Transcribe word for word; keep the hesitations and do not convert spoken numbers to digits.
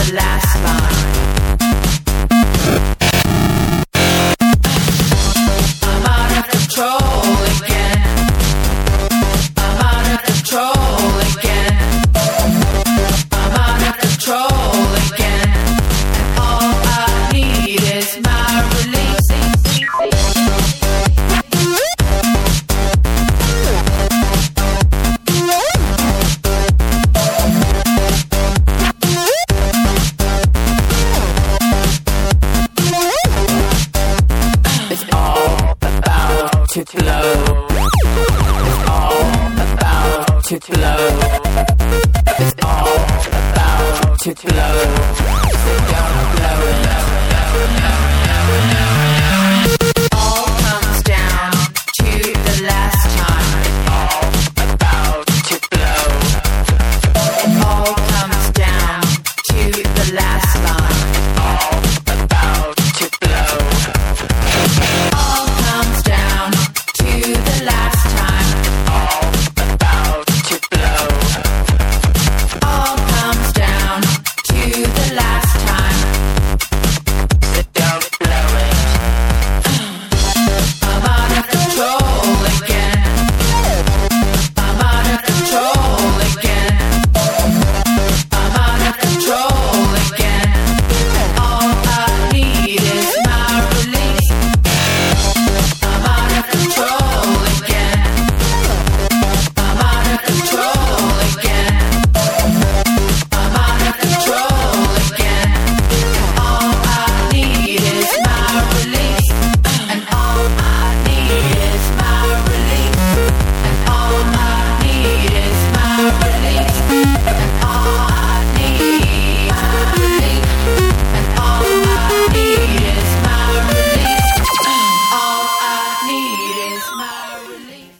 the last line. I'm out of control again. I'm out of control again. I'm out of control again. And all I need is my release. It's all about to flow. It's all about to flow. It's all about to flow. So don't blow it.